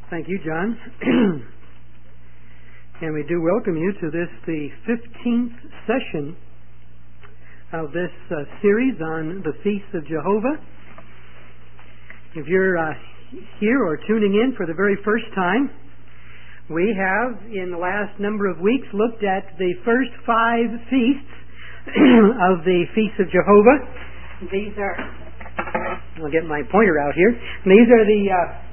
Thank you, John. And we do welcome you to this, the 15th session of this series on the Feasts of Jehovah. If you're here or tuning in for the very first time, we have, in the last number of weeks, looked at the first 5 feasts of the Feasts of Jehovah. These are, I'll get my pointer out here. These are the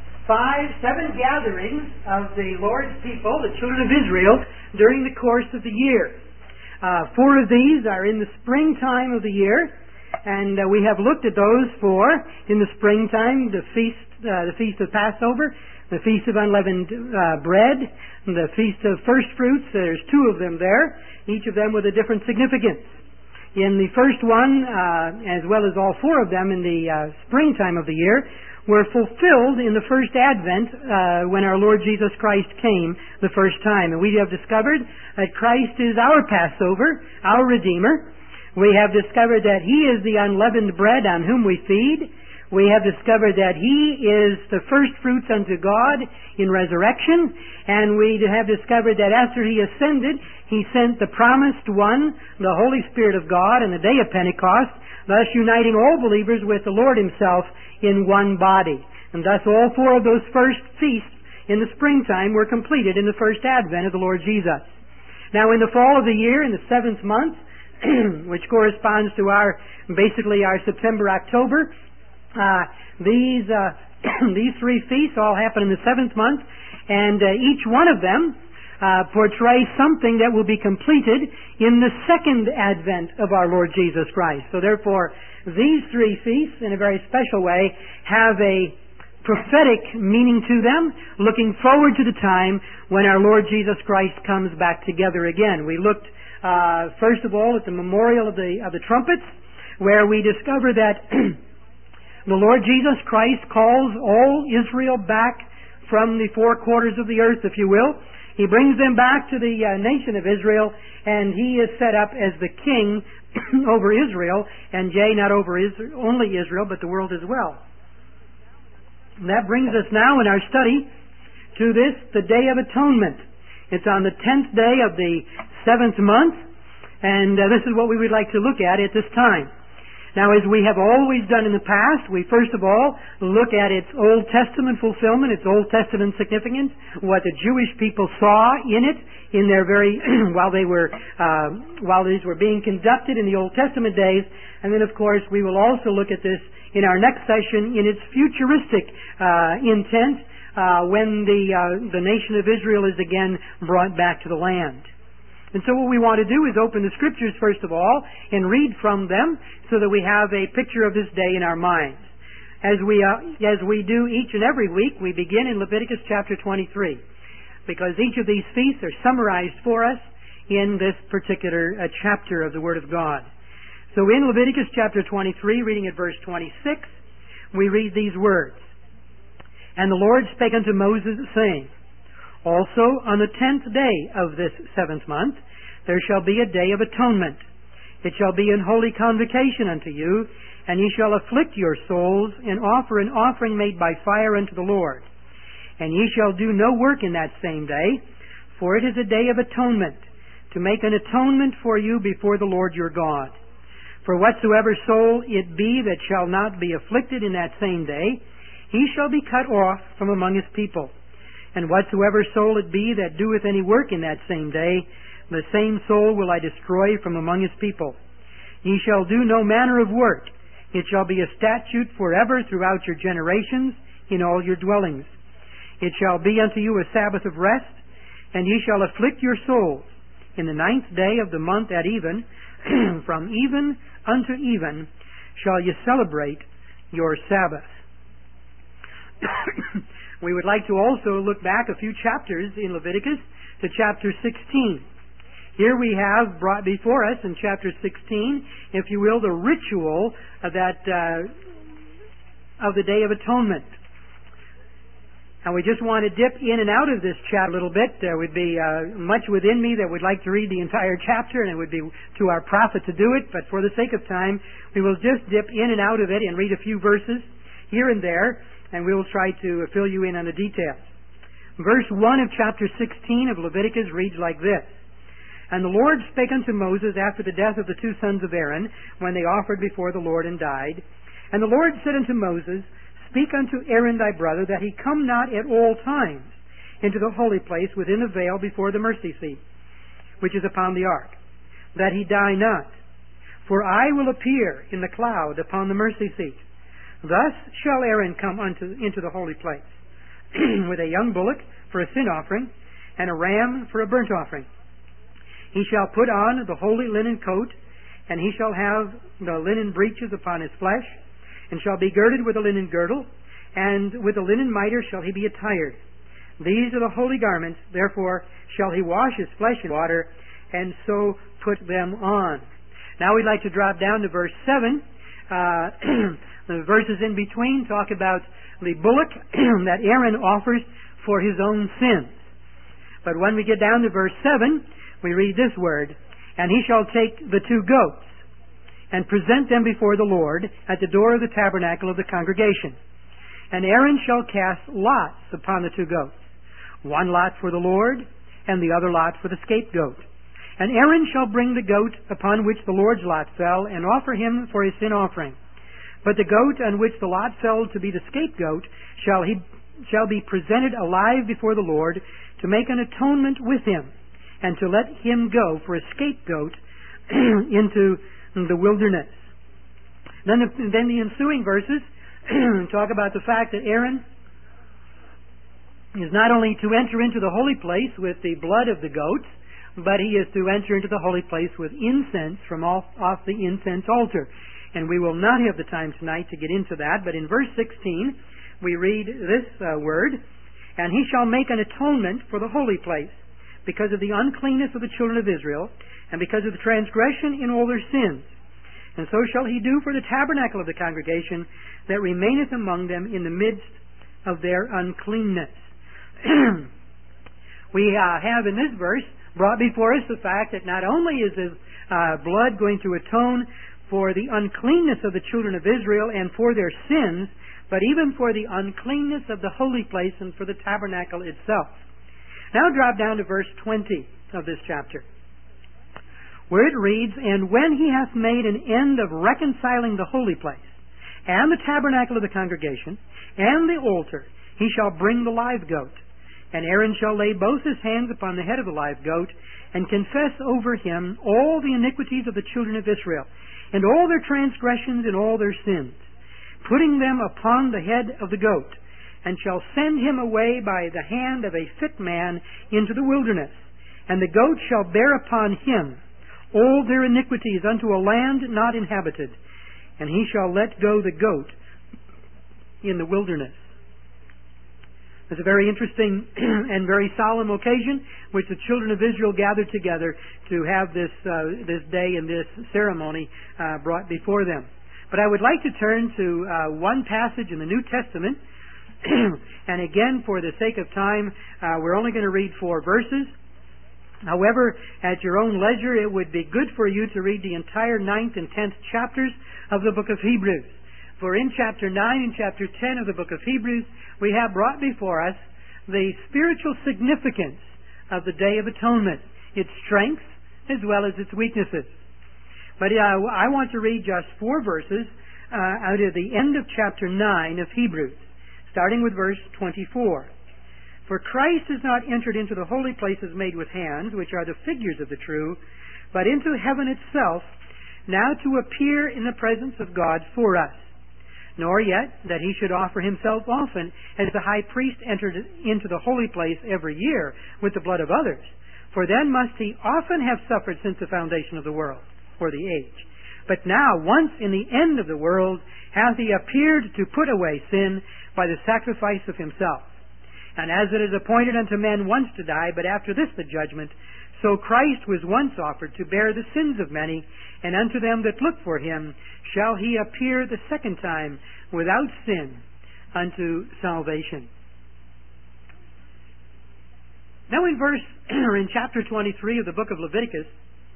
7 gatherings of the Lord's people, the children of Israel, during the course of the year. 4 of these are in the springtime of the year, and we have looked at those 4 in the springtime: the feast of Passover, the Feast of Unleavened Bread, and the Feast of First Fruits. There's 2 of them there, each of them with a different significance. In the first one, as well as all 4 of them in the springtime of the year, were fulfilled in the first Advent when our Lord Jesus Christ came the first time. And we have discovered that Christ is our Passover, our Redeemer. We have discovered that He is the unleavened bread on whom we feed. We have discovered that He is the first fruits unto God in resurrection. And we have discovered that after He ascended, He sent the promised one, the Holy Spirit of God, on the day of Pentecost, thus uniting all believers with the Lord Himself in one body. And thus all 4 of those first feasts in the springtime were completed in the first Advent of the Lord Jesus. Now in the fall of the year, in the 7th month, which corresponds to basically our September-October, these 3 feasts all happen in the 7th month, and each one of them portrays something that will be completed in the second Advent of our Lord Jesus Christ. So therefore, these 3 feasts, in a very special way, have a prophetic meaning to them, looking forward to the time when our Lord Jesus Christ comes back together again. We looked, first of all, at the memorial of the trumpets, where we discover that the Lord Jesus Christ calls all Israel back from the 4 quarters of the earth, if you will. He brings them back to the nation of Israel, and He is set up as the king over Israel, and not over only Israel, but the world as well. And that brings us now in our study to the Day of Atonement. It's on the 10th day of the 7th month, and this is what we would like to look at this time. Now, as we have always done in the past, we first of all look at its Old Testament fulfillment, its Old Testament significance, what the Jewish people saw in it in their while these were being conducted in the Old Testament days, and then of course we will also look at this in our next session in its futuristic intent when the nation of Israel is again brought back to the land. And so what we want to do is open the Scriptures first of all and read from them so that we have a picture of this day in our minds. As we do each and every week, we begin in Leviticus chapter 23, because each of these feasts are summarized for us in this particular chapter of the Word of God. So in Leviticus chapter 23, reading at verse 26, we read these words: "And the Lord spake unto Moses, saying, Also on the 10th day of this 7th month there shall be a day of atonement. It shall be an holy convocation unto you, and ye shall afflict your souls, and offer an offering made by fire unto the Lord. And ye shall do no work in that same day, for it is a day of atonement, to make an atonement for you before the Lord your God. For whatsoever soul it be that shall not be afflicted in that same day, he shall be cut off from among his people. And whatsoever soul it be that doeth any work in that same day, the same soul will I destroy from among his people. Ye shall do no manner of work. It shall be a statute forever throughout your generations in all your dwellings. It shall be unto you a Sabbath of rest, and ye shall afflict your souls. In the 9th day of the month at even, from even unto even, shall ye celebrate your Sabbath." We would like to also look back a few chapters in Leviticus to chapter 16. Here we have brought before us in chapter 16, if you will, the ritual of the Day of Atonement. And we just want to dip in and out of this chapter a little bit. There would be much within me that would like to read the entire chapter, and it would be to our profit to do it, but for the sake of time, we will just dip in and out of it and read a few verses here and there, and we will try to fill you in on the details. Verse 1 of chapter 16 of Leviticus reads like this. And the Lord spake unto Moses after the death of the two sons of Aaron, when they offered before the Lord and died. And the Lord said unto Moses, Speak unto Aaron thy brother, that he come not at all times into the holy place within the veil before the mercy seat, which is upon the ark, that he die not. For I will appear in the cloud upon the mercy seat. Thus shall Aaron come into the holy place, with a young bullock for a sin offering, and a ram for a burnt offering. He shall put on the holy linen coat, and he shall have the linen breeches upon his flesh, and shall be girded with a linen girdle, and with a linen mitre shall he be attired. These are the holy garments, therefore shall he wash his flesh in water, and so put them on. Now we'd like to drop down to verse 7. The verses in between talk about the bullock that Aaron offers for his own sins. But when we get down to verse 7, we read this word, And he shall take the two goats, and present them before the Lord at the door of the tabernacle of the congregation. And Aaron shall cast lots upon the two goats, one lot for the Lord, and the other lot for the scapegoat. And Aaron shall bring the goat upon which the Lord's lot fell, and offer him for his sin offering. But the goat on which the lot fell to be the scapegoat shall be presented alive before the Lord, to make an atonement with him, and to let him go for a scapegoat into the wilderness. Then the ensuing verses talk about the fact that Aaron is not only to enter into the holy place with the blood of the goats, but he is to enter into the holy place with incense from off the incense altar. And we will not have the time tonight to get into that, but in verse 16 we read this word, And he shall make an atonement for the holy place, because of the uncleanness of the children of Israel, and because of the transgression in all their sins. And so shall he do for the tabernacle of the congregation that remaineth among them in the midst of their uncleanness. We have in this verse brought before us the fact that not only is the blood going to atone for the uncleanness of the children of Israel and for their sins, but even for the uncleanness of the holy place and for the tabernacle itself. Now drop down to verse 20 of this chapter, where it reads, And when he hath made an end of reconciling the holy place, and the tabernacle of the congregation, and the altar, he shall bring the live goat. And Aaron shall lay both his hands upon the head of the live goat, and confess over him all the iniquities of the children of Israel, and all their transgressions and all their sins, putting them upon the head of the goat, and shall send him away by the hand of a fit man into the wilderness. And the goat shall bear upon him all their iniquities unto a land not inhabited, and he shall let go the goat in the wilderness. It's a very interesting and very solemn occasion which the children of Israel gathered together to have this day and this ceremony brought before them. But I would like to turn to one passage in the New Testament. And again, for the sake of time, we're only going to read 4 verses. However, at your own leisure, it would be good for you to read the entire 9th and 10th chapters of the book of Hebrews. For in chapter 9 and chapter 10 of the book of Hebrews, we have brought before us the spiritual significance of the Day of Atonement, its strengths as well as its weaknesses. But I want to read just 4 verses out of the end of chapter 9 of Hebrews, starting with verse 24. For Christ is not entered into the holy places made with hands, which are the figures of the true, but into heaven itself, now to appear in the presence of God for us. Nor yet that he should offer himself often, as the high priest entered into the holy place every year with the blood of others. For then must he often have suffered since the foundation of the world, or the age. But now, once in the end of the world, hath he appeared to put away sin by the sacrifice of himself. And as it is appointed unto men once to die, but after this the judgment, so Christ was once offered to bear the sins of many, and unto them that look for him shall he appear the second time without sin unto salvation. Now in chapter 23 of the book of Leviticus,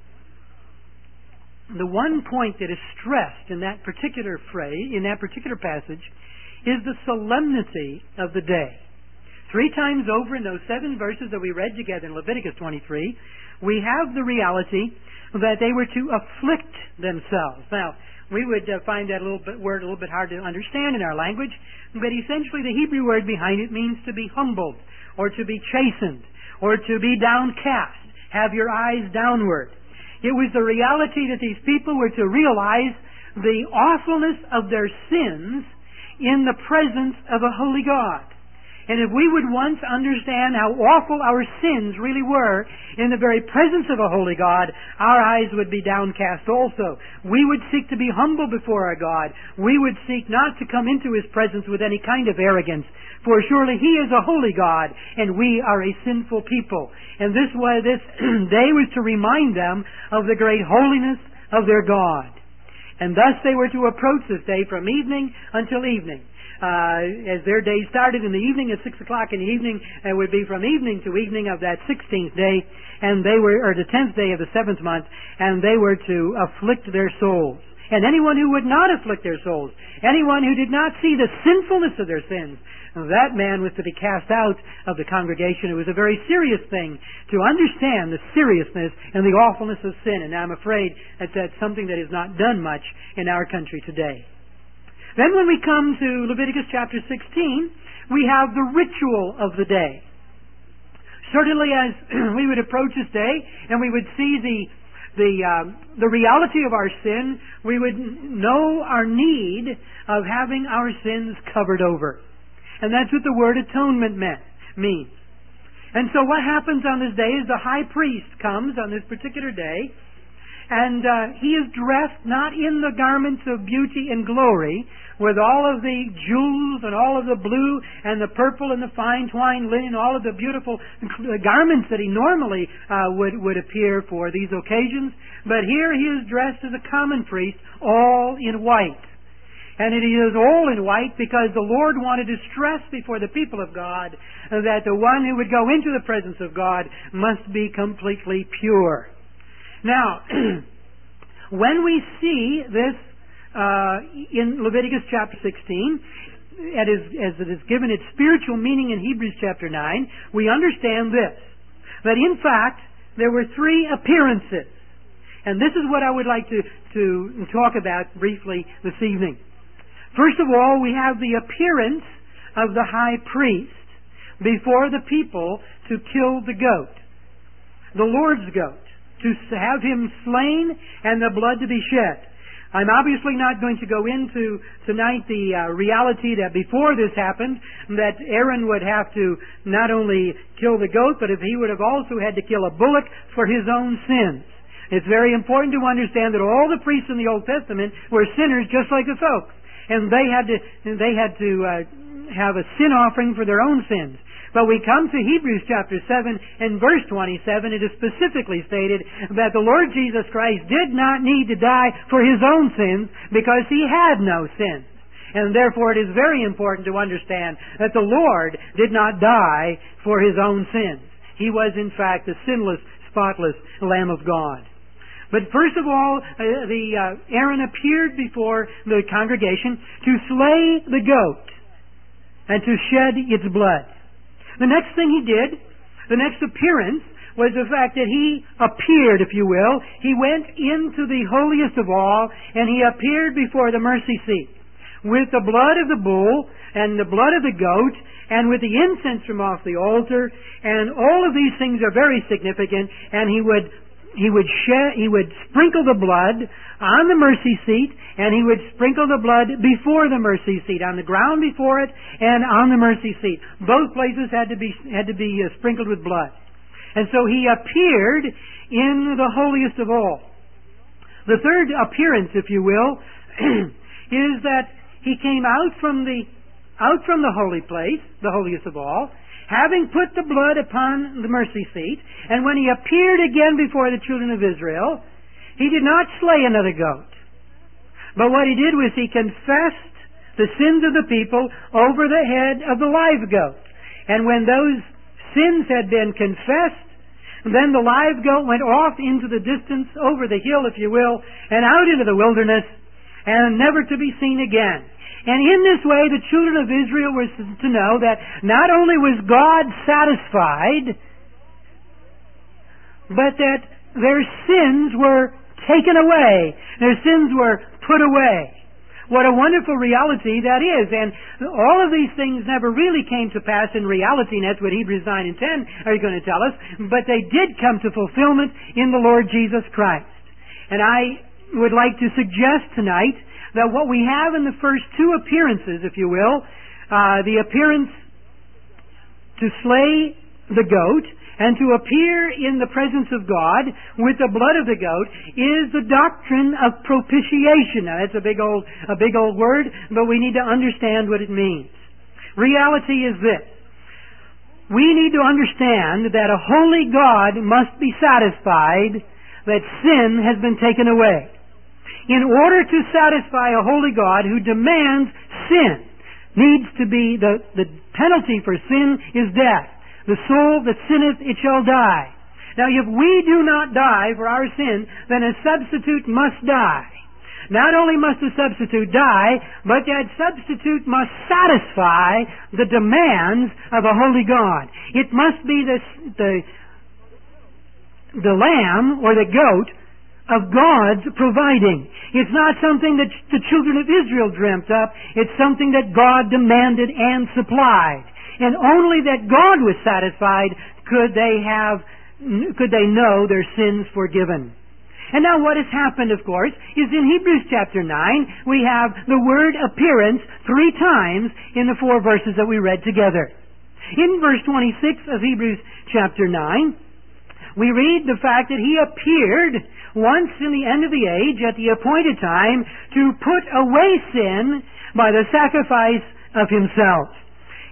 the one point that is stressed in that particular phrase, in that particular passage, is the solemnity of the day. 3 times over in those 7 verses that we read together in Leviticus 23, we have the reality that they were to afflict themselves. Now, we would find that word a little bit hard to understand in our language, but essentially the Hebrew word behind it means to be humbled, or to be chastened, or to be downcast, have your eyes downward. It was the reality that these people were to realize the awfulness of their sins in the presence of a holy God. And if we would once understand how awful our sins really were in the very presence of a holy God, our eyes would be downcast also. We would seek to be humble before our God. We would seek not to come into His presence with any kind of arrogance, for surely He is a holy God, and we are a sinful people. And this day was to remind them of the great holiness of their God. And thus they were to approach this day from evening until evening. As their day started in the evening at 6 o'clock in the evening, it would be from evening to evening of that 16th day, and or the 10th day of the 7th month, and they were to afflict their souls. And anyone who would not afflict their souls, anyone who did not see the sinfulness of their sins, that man was to be cast out of the congregation. It was a very serious thing to understand the seriousness and the awfulness of sin, and I'm afraid that that's something that is not done much in our country today. Then when we come to Leviticus chapter 16, we have the ritual of the day. Certainly as we would approach this day and we would see the reality of our sin, we would know our need of having our sins covered over. And that's what the word atonement means. And so what happens on this day is the high priest comes on this particular day, and he is dressed not in the garments of beauty and glory, with all of the jewels and all of the blue and the purple and the fine twined linen, all of the beautiful garments that he normally would appear for these occasions. But here he is dressed as a common priest, all in white. And it is all in white because the Lord wanted to stress before the people of God that the one who would go into the presence of God must be completely pure. Now, when we see this in Leviticus chapter 16, as it is given its spiritual meaning in Hebrews chapter 9, we understand this, that in fact there were 3 appearances. And this is what I would like to talk about briefly this evening. First of all, we have the appearance of the high priest before the people to kill the goat, the Lord's goat, to have him slain and the blood to be shed. I'm obviously not going to go into tonight the reality that before this happened, that Aaron would have to not only kill the goat, but if he would have also had to kill a bullock for his own sins. It's very important to understand that all the priests in the Old Testament were sinners just like the folks, and they had to have a sin offering for their own sins. But we come to Hebrews chapter 7 and verse 27, it is specifically stated that the Lord Jesus Christ did not need to die for His own sins because He had no sins. And therefore it is very important to understand that the Lord did not die for His own sins. He was in fact the sinless, spotless Lamb of God. But first of all, Aaron appeared before the congregation to slay the goat and to shed its blood. The next thing he did, the next appearance, was the fact that he appeared, if you will. He went into the holiest of all, and he appeared before the mercy seat with the blood of the bull and the blood of the goat and with the incense from off the altar. And all of these things are very significant, and he would sprinkle the blood on the mercy seat, and he would sprinkle the blood before the mercy seat, on the ground before it and on the mercy seat. Both places had to be sprinkled with blood. And so he appeared in the holiest of all. The third appearance, if you will, is that he came out from the holy place, the holiest of all, having put the blood upon the mercy seat, and when he appeared again before the children of Israel, he did not slay another goat. But what he did was he confessed the sins of the people over the head of the live goat. And when those sins had been confessed, then the live goat went off into the distance, over the hill, if you will, and out into the wilderness, and never to be seen again. And in this way, the children of Israel were to know that not only was God satisfied, but that their sins were taken away. Their sins were put away. What a wonderful reality that is. And all of these things never really came to pass in reality, and that's what Hebrews 9 and 10 are going to tell us, but they did come to fulfillment in the Lord Jesus Christ. And I would like to suggest tonight that what we have in the first two appearances, if you will, the appearance to slay the goat and to appear in the presence of God with the blood of the goat, is the doctrine of propitiation. Now that's a big old word, but we need to understand what it means. Reality is this. We need to understand that a holy God must be satisfied that sin has been taken away. In order to satisfy a holy God who demands sin, needs to be, the penalty for sin is death. The soul that sinneth, it shall die. Now, if we do not die for our sin, then a substitute must die. Not only must the substitute die, but that substitute must satisfy the demands of a holy God. It must be the lamb or the goat of God's providing. It's not something that the children of Israel dreamt up. It's something that God demanded and supplied. And only that God was satisfied could they know their sins forgiven. And now what has happened, of course, is in Hebrews chapter 9, we have the word appearance 3 times in the 4 verses that we read together. In verse 26 of Hebrews chapter 9, we read the fact that He appeared once in the end of the age at the appointed time to put away sin by the sacrifice of Himself.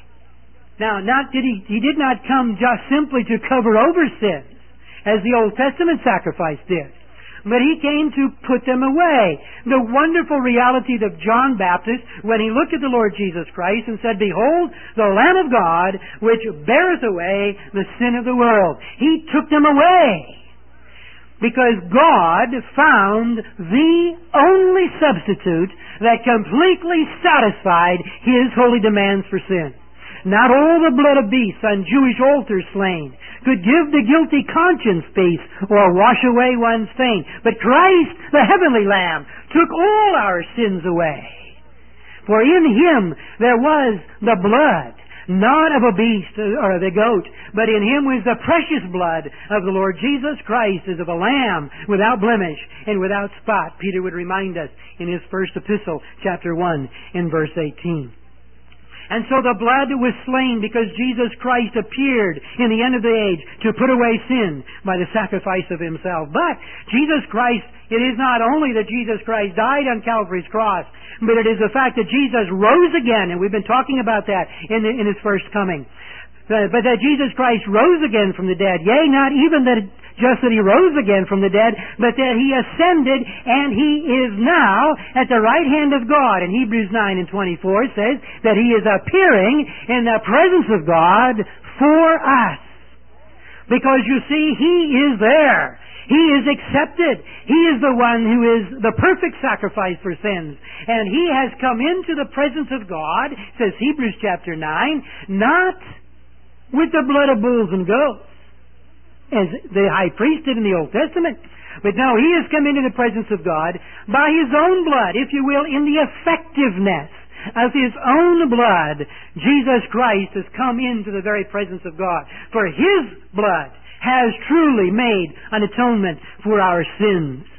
Now, He did not come just simply to cover over sins, as the Old Testament sacrifice did, but He came to put them away. The wonderful reality of John Baptist, when he looked at the Lord Jesus Christ and said, "Behold, the Lamb of God, which beareth away the sin of the world." He took them away, because God found the only substitute that completely satisfied His holy demands for sin. Not all the blood of beasts on Jewish altars slain could give the guilty conscience peace or wash away one's stain. But Christ, the heavenly Lamb, took all our sins away. For in Him there was the blood, not of a beast or of a goat, but in Him was the precious blood of the Lord Jesus Christ, as of a lamb, without blemish and without spot. Peter would remind us in his first epistle, chapter 1, in verse 18. And so the blood was slain because Jesus Christ appeared in the end of the age to put away sin by the sacrifice of Himself. But Jesus Christ, it is not only that Jesus Christ died on Calvary's cross, but it is the fact that Jesus rose again, and we've been talking about that in His first coming. But that Jesus Christ rose again from the dead. Yea, not even that just that He rose again from the dead, but that He ascended, and He is now at the right hand of God. And Hebrews 9 and 24 says that He is appearing in the presence of God for us. Because you see, He is there. He is accepted. He is the one who is the perfect sacrifice for sins. And He has come into the presence of God, says Hebrews chapter 9, not with the blood of bulls and goats, as the high priest did in the Old Testament. But no, He has come into the presence of God by His own blood, if you will, in the effectiveness of His own blood. Jesus Christ has come into the very presence of God. For His blood has truly made an atonement for our sins.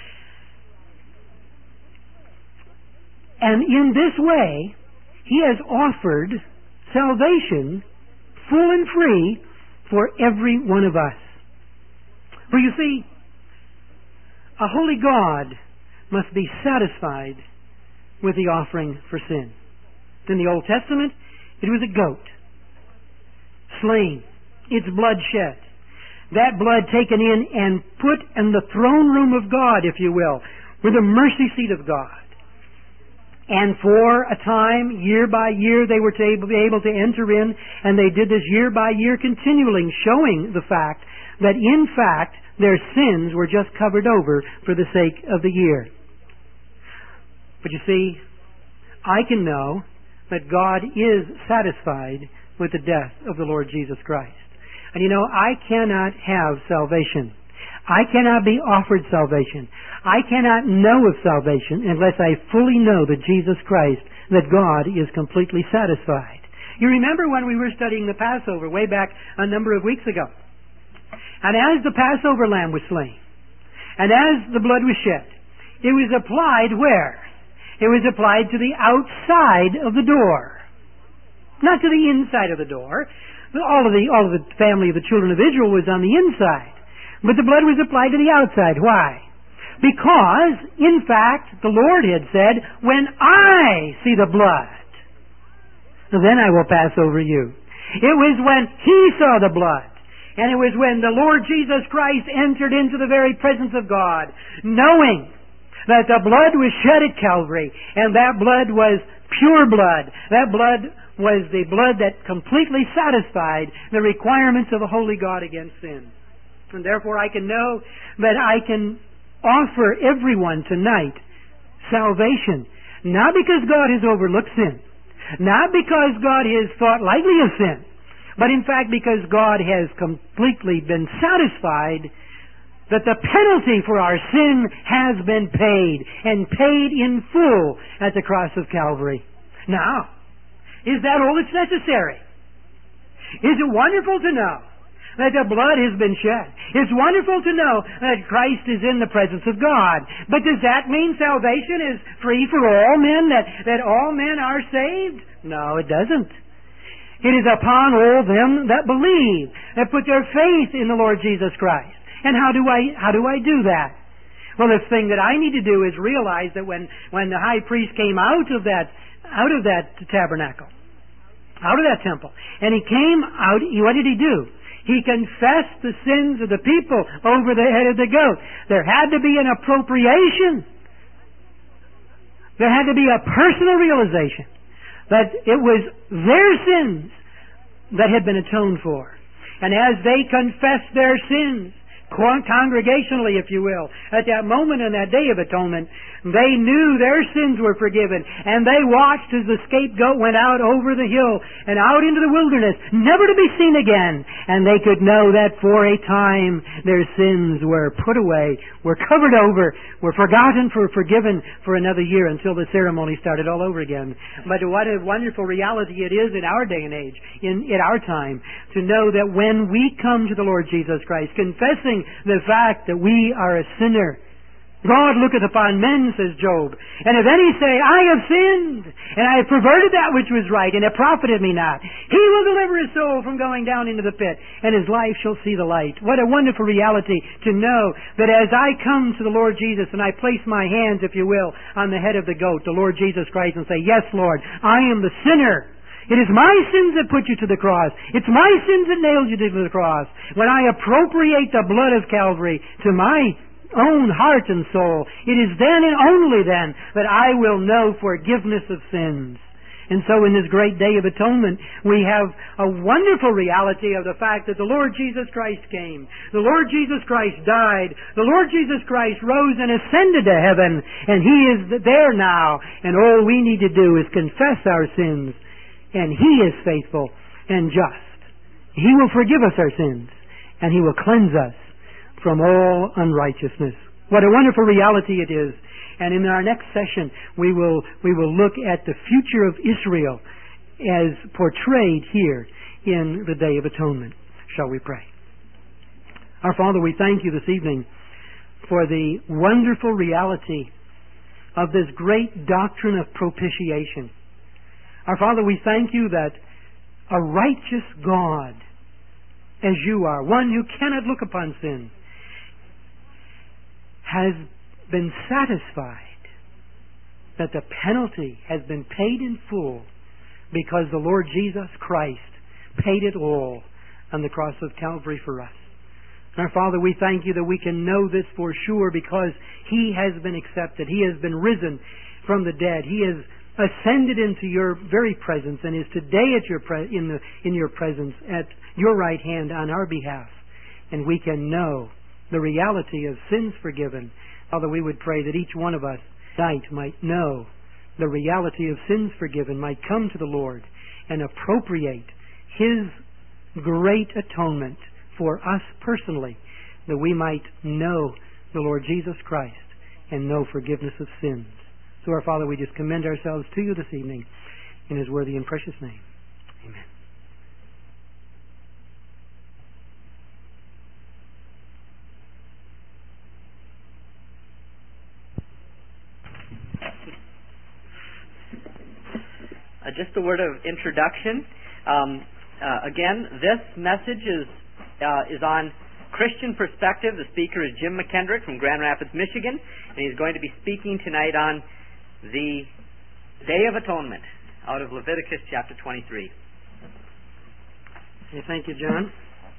And in this way, He has offered salvation full and free for every one of us. For you see, a holy God must be satisfied with the offering for sin. In the Old Testament, it was a goat, slain, its blood shed. That blood taken in and put in the throne room of God, if you will, with the mercy seat of God. And for a time, year by year, they were be able to enter in, and they did this year by year continually, showing the fact that in fact their sins were just covered over for the sake of the year. But you see, I can know that God is satisfied with the death of the Lord Jesus Christ. And you know, I cannot have salvation. I cannot be offered salvation. I cannot know of salvation unless I fully know that Jesus Christ, that God is completely satisfied. You remember when we were studying the Passover way back a number of weeks ago. And as the Passover lamb was slain, and as the blood was shed, it was applied where? It was applied to the outside of the door. Not to the inside of the door. All of the family of the children of Israel was on the inside. But the blood was applied to the outside. Why? Because, in fact, the Lord had said, when I see the blood, then I will pass over you. It was when He saw the blood. And it was when the Lord Jesus Christ entered into the very presence of God, knowing that the blood was shed at Calvary, and that blood was pure blood. That blood was the blood that completely satisfied the requirements of a holy God against sin. And therefore I can know that I can offer everyone tonight salvation, not because God has overlooked sin, not because God has thought lightly of sin, but in fact because God has completely been satisfied that the penalty for our sin has been paid, and paid in full at the cross of Calvary. Now, is that all that's necessary? Is it wonderful to know that the blood has been shed? It's wonderful to know that Christ is in the presence of God. But does that mean salvation is free for all men, that all men are saved? No, it doesn't. It is upon all them that believe, that put their faith in the Lord Jesus Christ. And how do I do that? Well, the thing that I need to do is realize that when the high priest came out of that tabernacle, out of that temple, and he came out, what did he do? He confessed the sins of the people over the head of the goat. There had to be an appropriation. There had to be a personal realization that it was their sins that had been atoned for. And as they confessed their sins, congregationally, if you will, at that moment in that day of atonement, they knew their sins were forgiven, and they watched as the scapegoat went out over the hill and out into the wilderness, never to be seen again. And they could know that for a time their sins were put away, were covered over, were forgotten, forgiven for another year until the ceremony started all over again. But what a wonderful reality it is in our day and age, in our time, to know that when we come to the Lord Jesus Christ, confessing the fact that we are a sinner, God looketh upon men, says Job, and if any say, I have sinned, and I have perverted that which was right, and it profited me not, He will deliver his soul from going down into the pit, and his life shall see the light. What a wonderful reality to know that as I come to the Lord Jesus, and I place my hands, if you will, on the head of the goat, the Lord Jesus Christ, and say, yes, Lord, I am the sinner. It is my sins that put you to the cross. It's my sins that nailed you to the cross. When I appropriate the blood of Calvary to my own heart and soul, it is then and only then that I will know forgiveness of sins. And so in this great day of atonement, we have a wonderful reality of the fact that the Lord Jesus Christ came. The Lord Jesus Christ died. The Lord Jesus Christ rose and ascended to heaven. And He is there now. And all we need to do is confess our sins. And He is faithful and just. He will forgive us our sins. And He will cleanse us from all unrighteousness. What a wonderful reality it is. And in our next session, we will look at the future of Israel as portrayed here in the Day of Atonement. Shall we pray? Our Father, we thank You this evening for the wonderful reality of this great doctrine of propitiation. Our Father, we thank You that a righteous God, as You are, one who cannot look upon sin, has been satisfied that the penalty has been paid in full because the Lord Jesus Christ paid it all on the cross of Calvary for us. And our Father, we thank You that we can know this for sure because He has been accepted. He has been risen from the dead. He has ascended into Your very presence and is today at in Your presence at Your right hand on our behalf. And we can know the reality of sins forgiven. Father, we would pray that each one of us tonight might know the reality of sins forgiven, might come to the Lord and appropriate His great atonement for us personally, that we might know the Lord Jesus Christ and know forgiveness of sins. So, our Father, we just commend ourselves to You this evening in His worthy and precious name. Amen. Just a word of introduction. Again, this message is on Christian perspective. The speaker is Jim McKendrick from Grand Rapids, Michigan, and he's going to be speaking tonight on the Day of Atonement out of Leviticus chapter 23. Okay, thank you, John.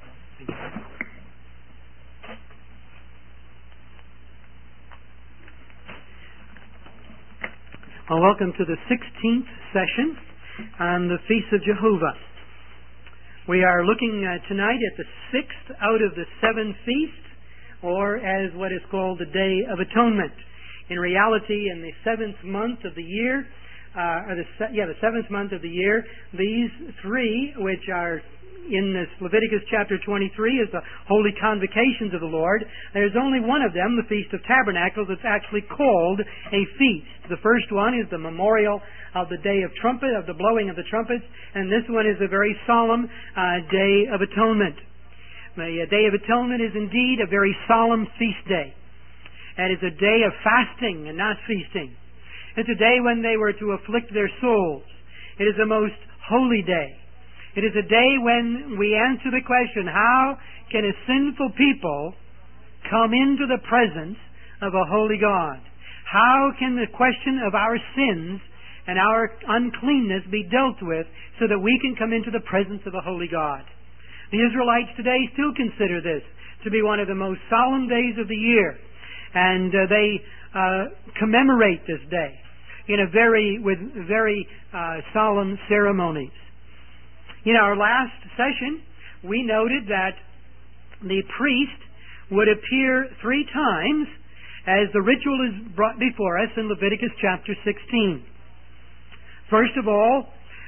Well, welcome to the 16th session on the Feast of Jehovah. We are looking tonight at the 6th out of the 7 feasts, or as what is called the Day of Atonement. In reality, in the 7th month of the year, the 7th month of the year, these 3, which are in this Leviticus chapter 23, is the holy convocations of the Lord. There's only one of them, the Feast of Tabernacles, that's actually called a feast. The first one is the memorial of the Day of Trumpet, of the blowing of the trumpets, and this one is a very solemn Day of Atonement. The Day of Atonement is indeed a very solemn feast day. And it's a day of fasting and not feasting. It's a day when they were to afflict their souls. It is a most holy day. It is a day when we answer the question, how can a sinful people come into the presence of a holy God? How can the question of our sins and our uncleanness be dealt with so that we can come into the presence of a holy God? The Israelites today still consider this to be one of the most solemn days of the year. And they commemorate this day with very solemn ceremonies. In our last session, we noted that the priest would appear 3 times as the ritual is brought before us in Leviticus chapter 16. First of all,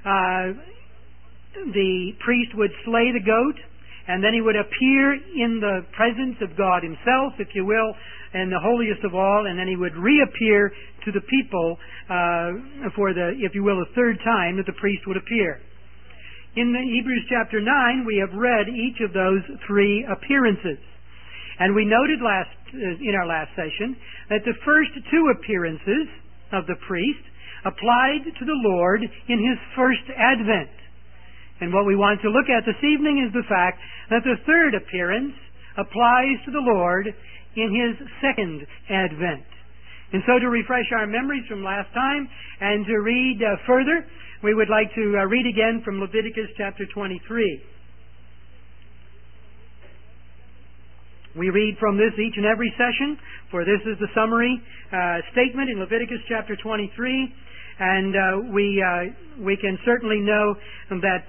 the priest would slay the goat, and then he would appear in the presence of God Himself, if you will, and the holiest of all, and then he would reappear to the people for the, if you will, the 3rd time that the priest would appear. In Hebrews chapter 9, we have read each of those 3 appearances. And we noted in our last session that the first 2 appearances of the priest applied to the Lord in His first advent. And what we want to look at this evening is the fact that the 3rd appearance applies to the Lord in His second advent. And so to refresh our memories from last time and to read further, we would like to read again from Leviticus chapter 23. We read from this each and every session, for this is the summary statement in Leviticus chapter 23, and we can certainly know that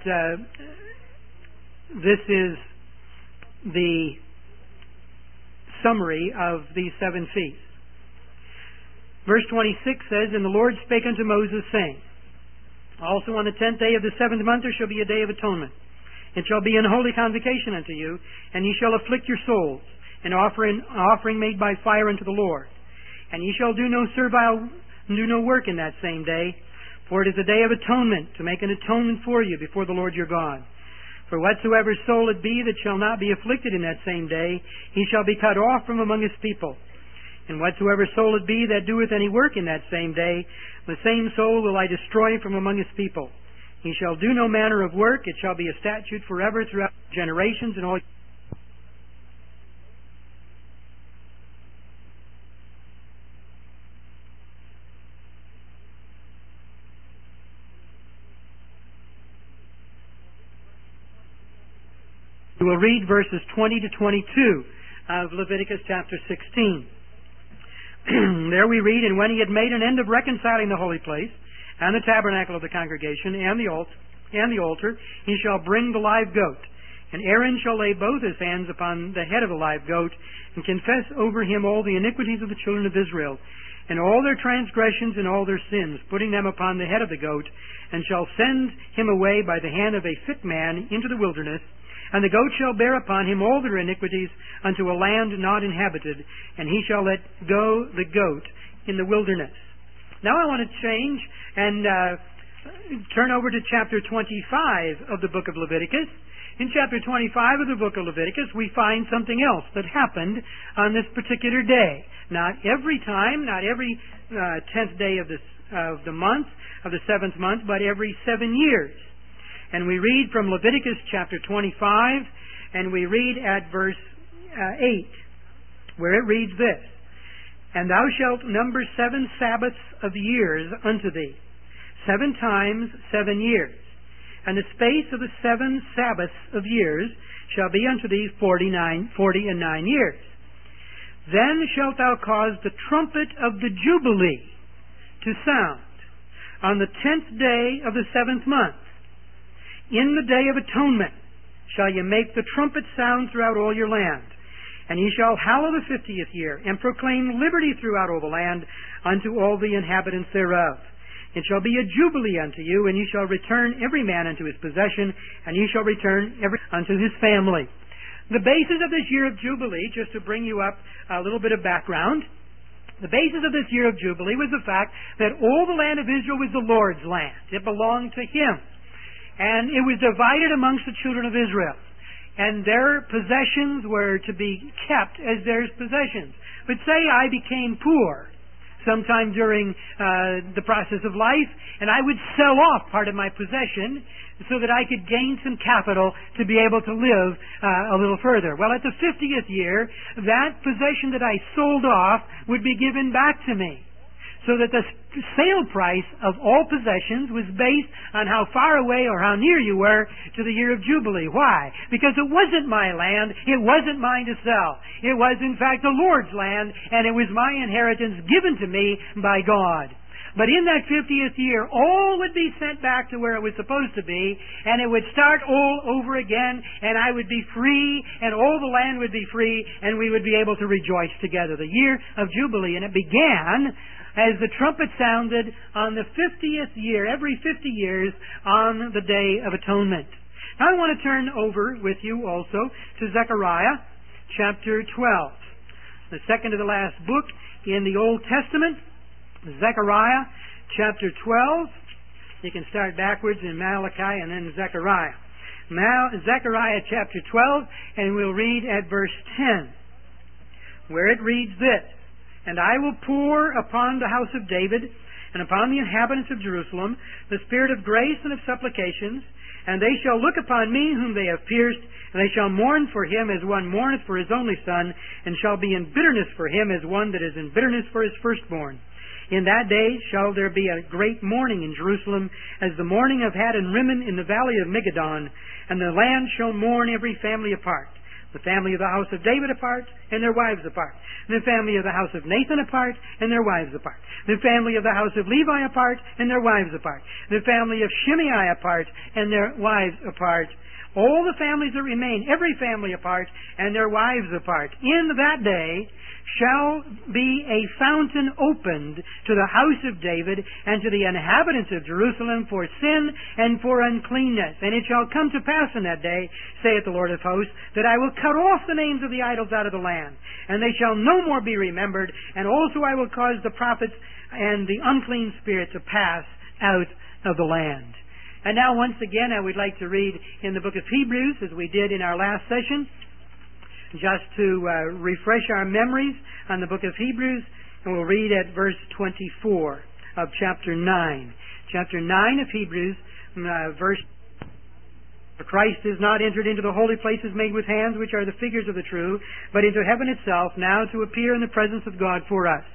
this is the summary of these 7 feasts. Verse 26 says, "And the Lord spake unto Moses, saying, Also on the 10th day of the 7th month there shall be a day of atonement. It shall be an holy convocation unto you, and ye shall afflict your souls, and offer an offering made by fire unto the Lord. And ye shall do no work in that same day, for it is a day of atonement, to make an atonement for you before the Lord your God. For whatsoever soul it be that shall not be afflicted in that same day, he shall be cut off from among his people. And whatsoever soul it be that doeth any work in that same day, the same soul will I destroy from among his people. He shall do no manner of work, it shall be a statute forever throughout generations and all. We will read verses 20 to 22 of Leviticus chapter 16. There we read, "And when he had made an end of reconciling the holy place, and the tabernacle of the congregation, and the altar, he shall bring the live goat, And Aaron shall lay both his hands upon the head of the live goat, and confess over him all the iniquities of the children of Israel, and all their transgressions and all their sins, putting them upon the head of the goat, and shall send him away by the hand of a fit man into the wilderness. And the goat shall bear upon him all their iniquities unto a land not inhabited, and he shall let go the goat in the wilderness. Now I want to change and turn over to chapter 25 of the book of Leviticus. In chapter 25 of the book of Leviticus, we find something else that happened on this particular day. Not every time, not every 10th day of the month, of the 7th month, but every 7 years. And we read from Leviticus chapter 25, and we read at verse 8, where it reads this: And thou shalt number 7 Sabbaths of years unto thee, 7 times 7 years. And the space of the 7 Sabbaths of years shall be unto thee 40 and 9 years. Then shalt thou cause the trumpet of the Jubilee to sound on the 10th day of the 7th month. In the day of atonement shall ye make the trumpet sound throughout all your land. And ye shall hallow the 50th year, and proclaim liberty throughout all the land unto all the inhabitants thereof. It shall be a jubilee unto you, and ye shall return every man unto his possession, and ye shall return every unto his family. The basis of this year of Jubilee, just to bring you up a little bit of background, the basis of this year of Jubilee was the fact that all the land of Israel was the Lord's land. It belonged to Him. And it was divided amongst the children of Israel. And their possessions were to be kept as their possessions. But say I became poor sometime during the process of life, and I would sell off part of my possession so that I could gain some capital to be able to live a little further. Well, at the 50th year, that possession that I sold off would be given back to me, so that the sale price of all possessions was based on how far away or how near you were to the year of Jubilee. Why? Because it wasn't my land, it wasn't mine to sell. It was, in fact, the Lord's land, and it was my inheritance given to me by God. But in that 50th year, all would be sent back to where it was supposed to be, and it would start all over again, and I would be free, and all the land would be free, and we would be able to rejoice together. The year of Jubilee, and it began as the trumpet sounded on the 50th year, every 50 years, on the Day of Atonement. Now I want to turn over with you also to Zechariah chapter 12, the second to the last book in the Old Testament. Zechariah chapter 12. You can start backwards in Malachi and then Zechariah. Zechariah chapter 12, and we'll read at verse 10, where it reads this: And I will pour upon the house of David and upon the inhabitants of Jerusalem the spirit of grace and of supplications, and they shall look upon me whom they have pierced, and they shall mourn for him as one mourneth for his only son, and shall be in bitterness for him as one that is in bitterness for his firstborn. In that day shall there be a great mourning in Jerusalem, as the mourning of Had and Rimmon in the valley of Megiddon, and the land shall mourn every family apart. The family of the house of David apart, and their wives apart. The family of the house of Nathan apart, and their wives apart. The family of the house of Levi apart, and their wives apart. The family of Shimei apart, and their wives apart. All the families that remain, every family apart, and their wives apart. In that day shall be a fountain opened to the house of David and to the inhabitants of Jerusalem for sin and for uncleanness. And it shall come to pass in that day, saith the Lord of hosts, that I will cut off the names of the idols out of the land, and they shall no more be remembered, and also I will cause the prophets and the unclean spirit to pass out of the land. And now once again I would like to read in the book of Hebrews, as we did in our last session, just to refresh our memories on the book of Hebrews, and we'll read at verse 24 of chapter 9. Chapter 9 of Hebrews, verse: For Christ is not entered into the holy places made with hands, which are the figures of the true, but into heaven itself, now to appear in the presence of God for us.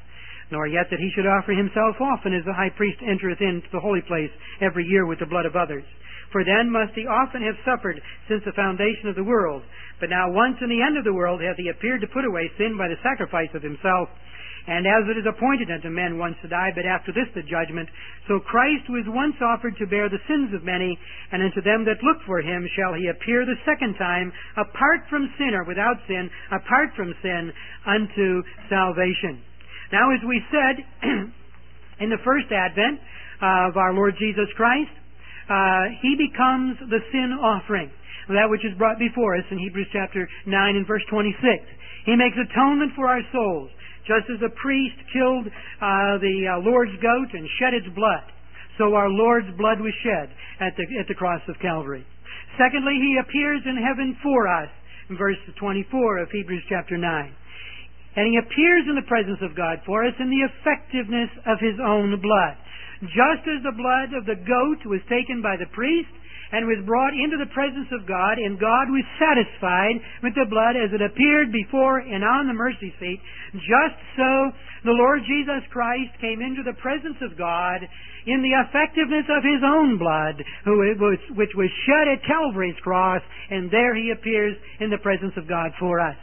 nor yet that he should offer himself often as the high priest entereth into the holy place every year with the blood of others. For then must he often have suffered since the foundation of the world. But now once in the end of the world hath he appeared to put away sin by the sacrifice of himself. And as it is appointed unto men once to die, but after this the judgment, so Christ was once offered to bear the sins of many, and unto them that look for him shall he appear the second time, apart from sin, or without sin, apart from sin, unto salvation. Now, as we said, in the first advent of our Lord Jesus Christ, he becomes the sin offering, that which is brought before us in Hebrews chapter 9 and verse 26. He makes atonement for our souls, just as a priest killed the Lord's goat and shed its blood, so our Lord's blood was shed at the cross of Calvary. Secondly, he appears in heaven for us, in verse 24 of Hebrews chapter 9. And he appears in the presence of God for us in the effectiveness of his own blood. Just as the blood of the goat was taken by the priest and was brought into the presence of God, and God was satisfied with the blood as it appeared before and on the mercy seat, just so the Lord Jesus Christ came into the presence of God in the effectiveness of his own blood, which was shed at Calvary's cross, and there he appears in the presence of God for us.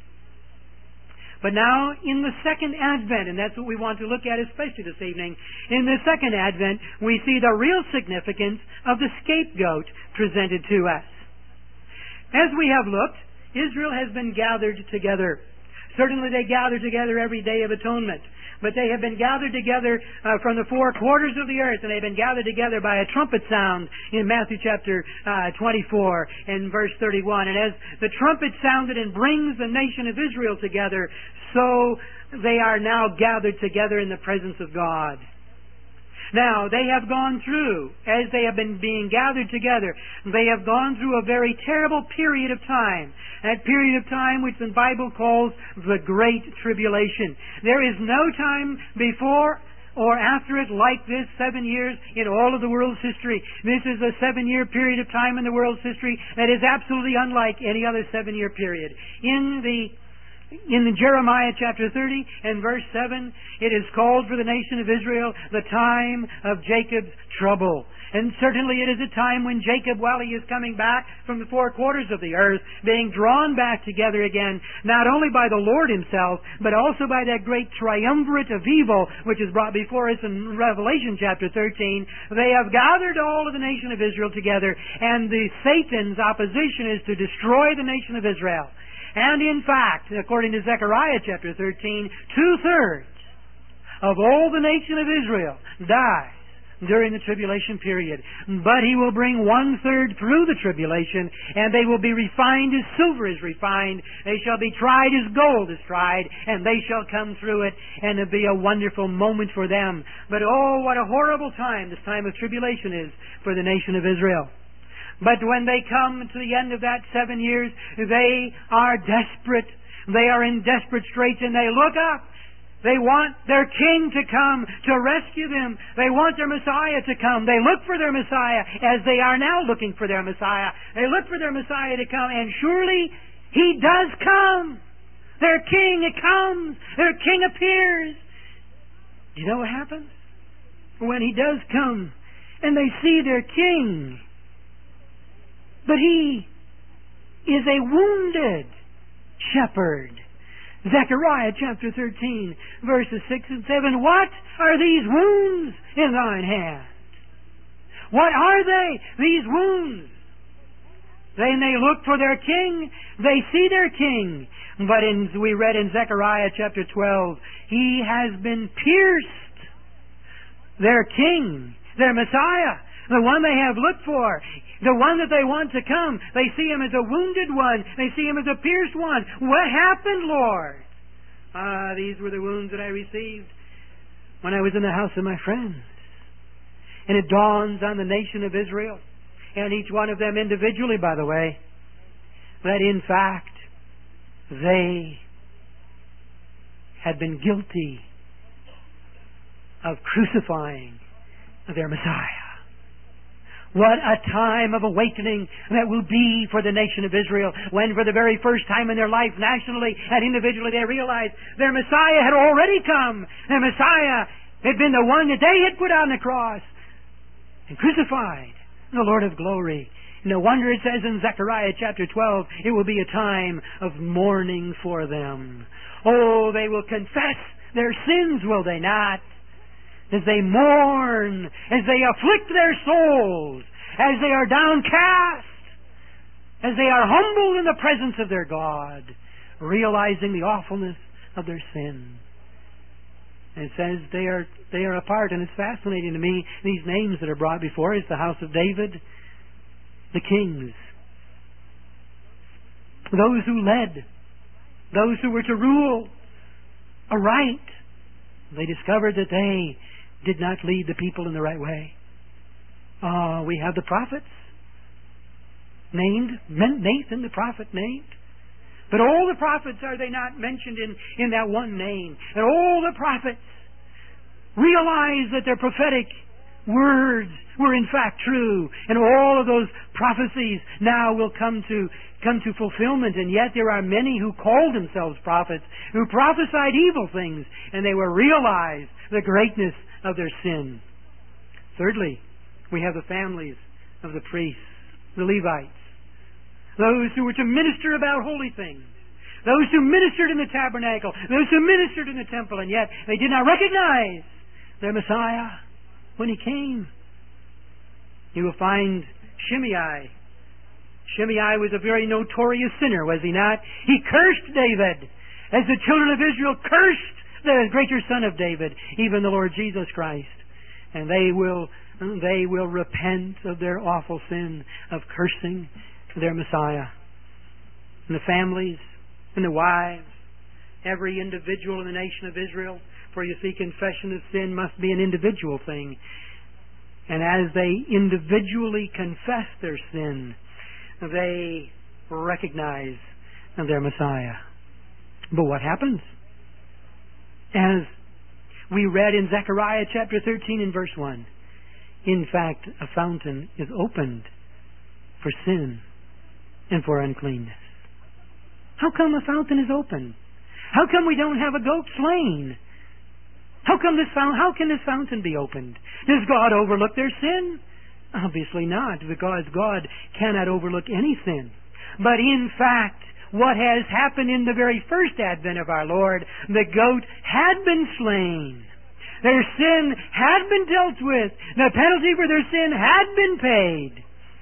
But now, in the second advent, and that's what we want to look at especially this evening, in the second advent, we see the real significance of the scapegoat presented to us. As we have looked, Israel has been gathered together. Certainly they gather together every day of atonement. But they have been gathered together from the four quarters of the earth, and they've been gathered together by a trumpet sound in Matthew chapter 24 and verse 31. And as the trumpet sounded and brings the nation of Israel together, so they are now gathered together in the presence of God. Now, they have gone through, as they have been being gathered together, they have gone through a very terrible period of time. That period of time which the Bible calls the Great Tribulation. There is no time before or after it like this 7 years in all of the world's history. This is a 7-year period of time in the world's history that is absolutely unlike any other 7-year period. In Jeremiah chapter 30 and verse 7, it is called for the nation of Israel the time of Jacob's trouble. And certainly it is a time when Jacob, while he is coming back from the four quarters of the earth, being drawn back together again, not only by the Lord himself, but also by that great triumvirate of evil which is brought before us in Revelation chapter 13, they have gathered all of the nation of Israel together, and Satan's opposition is to destroy the nation of Israel. And in fact, according to Zechariah chapter 13, 2/3 of all the nation of Israel dies during the tribulation period. But he will bring 1/3 through the tribulation, and they will be refined as silver is refined. They shall be tried as gold is tried, and they shall come through it, and it'll be a wonderful moment for them. But oh, what a horrible time this time of tribulation is for the nation of Israel. But when they come to the end of that 7 years, they are desperate. They are in desperate straits, and they look up. They want their king to come to rescue them. They want their Messiah to come. They look for their Messiah as they are now looking for their Messiah. They look for their Messiah to come, and surely he does come. Their king comes. Their king appears. Do you know what happens? When he does come, and they see their king, but he is a wounded shepherd. Zechariah chapter 13, verses 6 and 7. What are these wounds in thine hand? What are they, these wounds? Then they look for their king. They see their king. But we read in Zechariah chapter 12, he has been pierced. Their king, their Messiah, the one they have looked for, the one that they want to come. They see him as a wounded one. They see him as a pierced one. What happened, Lord? These were the wounds that I received when I was in the house of my friends. And it dawns on the nation of Israel, and each one of them individually, by the way, that in fact they had been guilty of crucifying their Messiah. What a time of awakening that will be for the nation of Israel when for the very first time in their life, nationally and individually, they realized their Messiah had already come. Their Messiah had been the one that they had put on the cross and crucified, the Lord of glory. No wonder it says in Zechariah chapter 12, it will be a time of mourning for them. Oh, they will confess their sins, will they not? As they mourn, as they afflict their souls, as they are downcast, as they are humbled in the presence of their God, realizing the awfulness of their sin. And it says they are apart, and it's fascinating to me, these names that are brought before us, the house of David, the kings, those who led, those who were to rule aright. They discovered that they did not lead the people in the right way. We have the prophets named, Nathan the prophet named. But all the prophets, are they not mentioned in that one name? And all the prophets realized that their prophetic words were in fact true, and all of those prophecies now will come to fulfillment. And yet there are many who called themselves prophets, who prophesied evil things, and they will realize the greatness of their sin. Thirdly, we have the families of the priests, the Levites, those who were to minister about holy things, those who ministered in the tabernacle, those who ministered in the temple, and yet they did not recognize their Messiah when He came. You will find Shimei. Shimei was a very notorious sinner, was he not? He cursed David, as the children of Israel cursed the greater Son of David, even the Lord Jesus Christ. And they will repent of their awful sin of cursing their Messiah. And the families and the wives, every individual in the nation of Israel, for you see, confession of sin must be an individual thing. And as they individually confess their sin, they recognize their Messiah. But what happens? As we read in Zechariah chapter 13 and verse 1, in fact, a fountain is opened for sin and for uncleanness. How come a fountain is open? How come we don't have a goat slain? How can this fountain be opened? Does God overlook their sin? Obviously not, because God cannot overlook any sin. But in fact, what has happened in the very first advent of our Lord, the goat had been slain. Their sin had been dealt with. The penalty for their sin had been paid.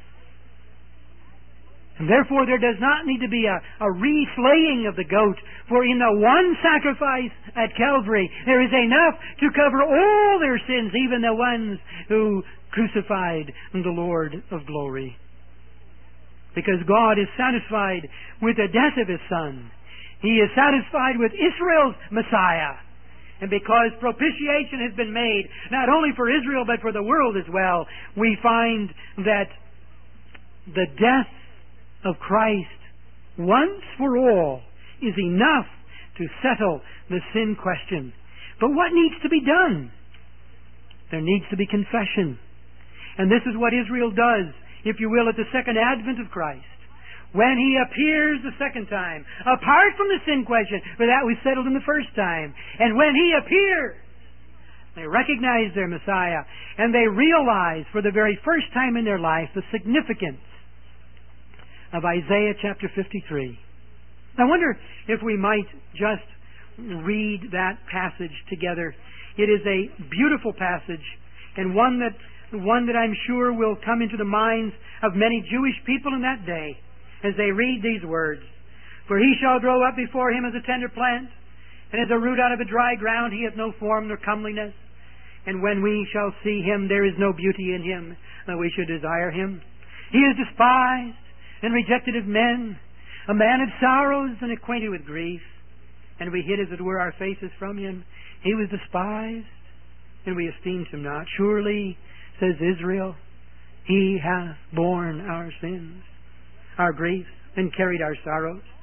And therefore there does not need to be a re-slaying of the goat, for in the one sacrifice at Calvary there is enough to cover all their sins, even the ones who crucified the Lord of glory. Because God is satisfied with the death of His Son. He is satisfied with Israel's Messiah. And because propitiation has been made, not only for Israel but for the world as well, we find that the death of Christ once for all is enough to settle the sin question. But what needs to be done? There needs to be confession. And this is what Israel does, if you will, at the second advent of Christ. When He appears the second time, apart from the sin question, for that was settled in the first time. And when He appears, they recognize their Messiah, and they realize for the very first time in their life the significance of Isaiah chapter 53. I wonder if we might just read that passage together. It is a beautiful passage, and one that I'm sure will come into the minds of many Jewish people in that day as they read these words. For He shall grow up before Him as a tender plant, and as a root out of a dry ground. He hath no form nor comeliness. And when we shall see Him, there is no beauty in Him that we should desire Him. He is despised and rejected of men, a man of sorrows and acquainted with grief. And we hid, as it were, our faces from Him. He was despised, and we esteemed Him not. Surely, says Israel, He hath borne our sins, our griefs, and carried our sorrows.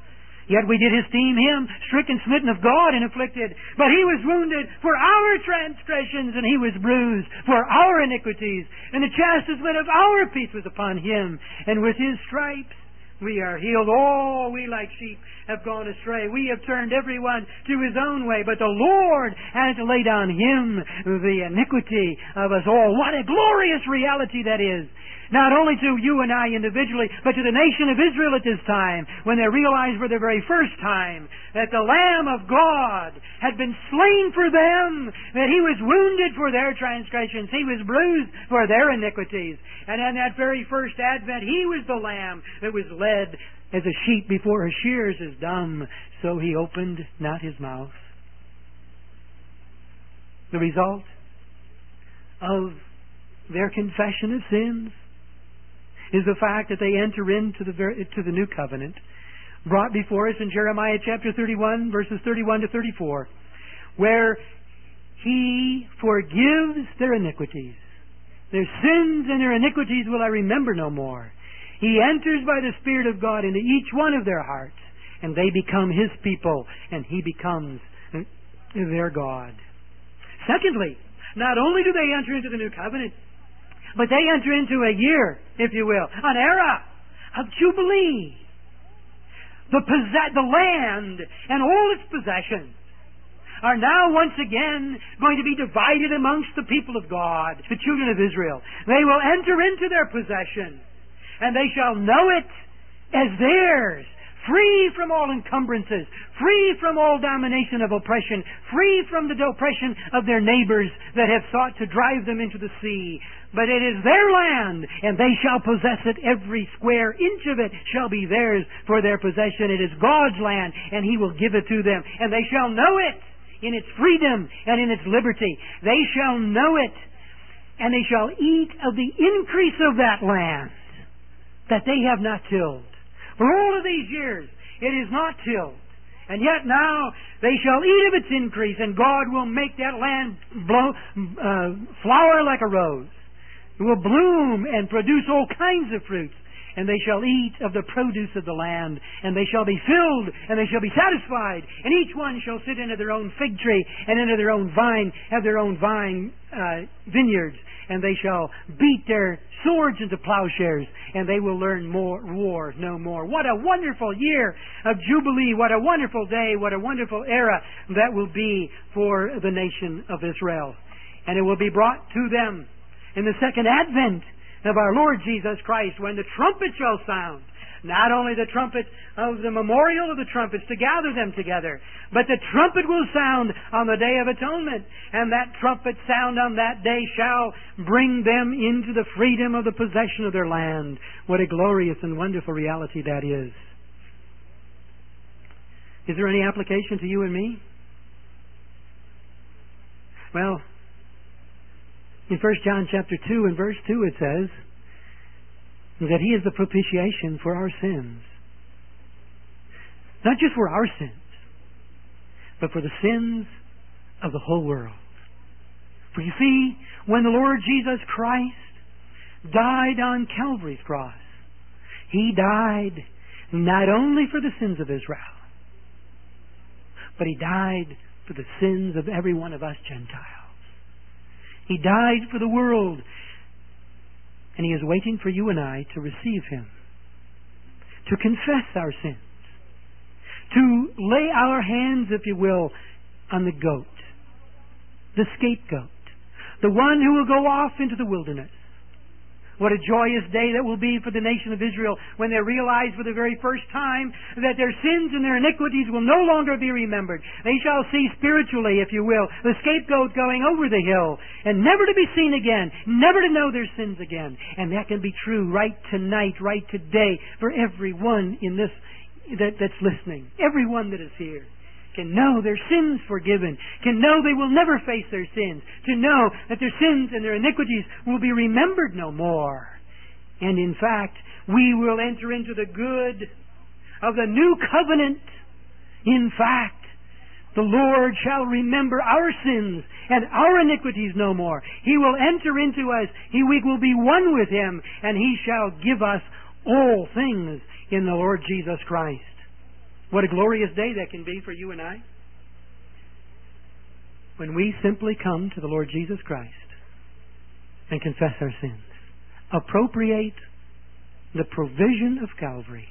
Yet we did esteem him stricken, smitten of God, and afflicted. But he was wounded for our transgressions, and he was bruised for our iniquities. And the chastisement of our peace was upon him. And with his stripes we are healed. All we like sheep have gone astray. We have turned everyone to his own way. But the Lord has laid on him the iniquity of us all. What a glorious reality that is. Not only to you and I individually, but to the nation of Israel at this time, when they realized for the very first time that the Lamb of God had been slain for them, that he was wounded for their transgressions, he was bruised for their iniquities. And in that very first advent, he was the Lamb that was led as a sheep before her shears is dumb, so he opened not his mouth. The result of their confession of sins is the fact that they enter into the new covenant, brought before us in Jeremiah chapter 31, verses 31 to 34, where he forgives their iniquities. Their sins and their iniquities will I remember no more. He enters by the Spirit of God into each one of their hearts, and they become his people, and he becomes their God. Secondly, not only do they enter into the new covenant, but they enter into a year, if you will, an era of Jubilee. The land and all its possessions are now once again going to be divided amongst the people of God, the children of Israel. They will enter into their possession, and they shall know it as theirs, free from all encumbrances, free from all domination of oppression, free from the oppression of their neighbors that have sought to drive them into the sea. But it is their land, and they shall possess it. Every square inch of it shall be theirs for their possession. It is God's land, and he will give it to them. And they shall know it in its freedom and in its liberty. They shall know it, and they shall eat of the increase of that land that they have not tilled. For all of these years, it is not tilled. And yet now they shall eat of its increase, and God will make that land flower like a rose. It will bloom and produce all kinds of fruits. And they shall eat of the produce of the land, and they shall be filled, and they shall be satisfied. And each one shall sit under their own fig tree, and under their own vine, have their own vineyards. And they shall beat their swords into plowshares, and they will learn war no more. What a wonderful year of Jubilee. What a wonderful day. What a wonderful era that will be for the nation of Israel. And it will be brought to them in the second advent of our Lord Jesus Christ, when the trumpet shall sound. Not only the trumpet of the memorial of the trumpets to gather them together, but the trumpet will sound on the Day of Atonement. And that trumpet sound on that day shall bring them into the freedom of the possession of their land. What a glorious and wonderful reality that is. Is there any application to you and me? Well, in 1 John chapter 2 and verse 2 it says that he is the propitiation for our sins. Not just for our sins, but for the sins of the whole world. For you see, when the Lord Jesus Christ died on Calvary's cross, he died not only for the sins of Israel, but he died for the sins of every one of us Gentiles. He died for the world, and he is waiting for you and I to receive him, to confess our sins, to lay our hands, if you will, on the goat, the scapegoat, the one who will go off into the wilderness. What a joyous day that will be for the nation of Israel when they realize for the very first time that their sins and their iniquities will no longer be remembered. They shall see spiritually, if you will, the scapegoat going over the hill and never to be seen again, never to know their sins again. And that can be true right tonight, right today, for everyone in this that's listening, everyone that is here. Can know their sins forgiven, can know they will never face their sins, to know that their sins and their iniquities will be remembered no more. And in fact, we will enter into the good of the new covenant. In fact, the Lord shall remember our sins and our iniquities no more. He will enter into us, we will be one with him, and he shall give us all things in the Lord Jesus Christ. What a glorious day that can be for you and I, when we simply come to the Lord Jesus Christ and confess our sins, appropriate the provision of Calvary,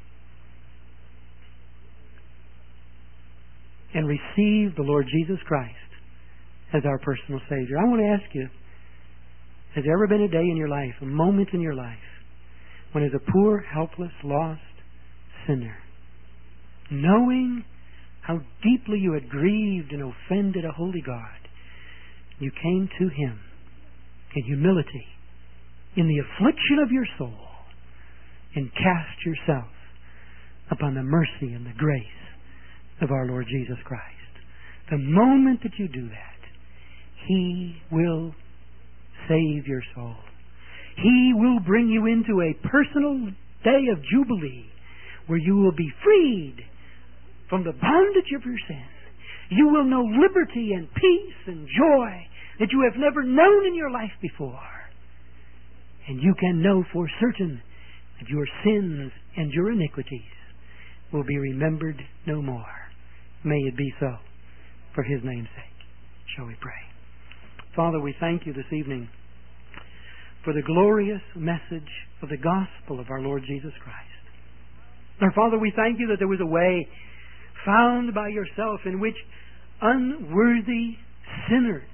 and receive the Lord Jesus Christ as our personal Savior. I want to ask you, has there ever been a day in your life, a moment in your life, when as a poor, helpless, lost sinner, knowing how deeply you had grieved and offended a holy God, you came to Him in humility, in the affliction of your soul, and cast yourself upon the mercy and the grace of our Lord Jesus Christ? The moment that you do that, He will save your soul. He will bring you into a personal day of jubilee where you will be freed from the bondage of your sin. You will know liberty and peace and joy that you have never known in your life before. And you can know for certain that your sins and your iniquities will be remembered no more. May it be so for His name's sake. Shall we pray? Father, we thank You this evening for the glorious message of the gospel of our Lord Jesus Christ. Our Father, we thank You that there was a way found by Yourself in which unworthy sinners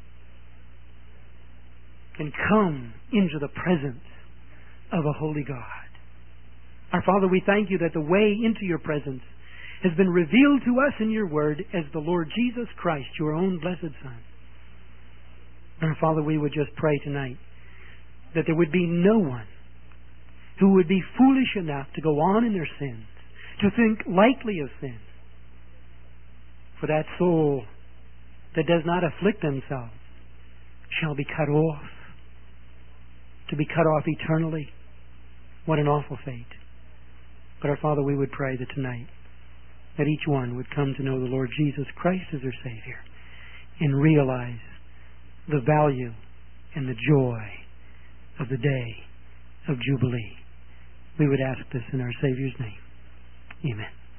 can come into the presence of a holy God. Our Father, we thank You that the way into Your presence has been revealed to us in Your Word as the Lord Jesus Christ, Your own blessed Son. And Father, we would just pray tonight that there would be no one who would be foolish enough to go on in their sins, to think lightly of sin. For that soul that does not afflict themselves shall be cut off, to be cut off eternally. What an awful fate. But our Father, we would pray that tonight that each one would come to know the Lord Jesus Christ as their Savior and realize the value and the joy of the day of Jubilee. We would ask this in our Savior's name. Amen.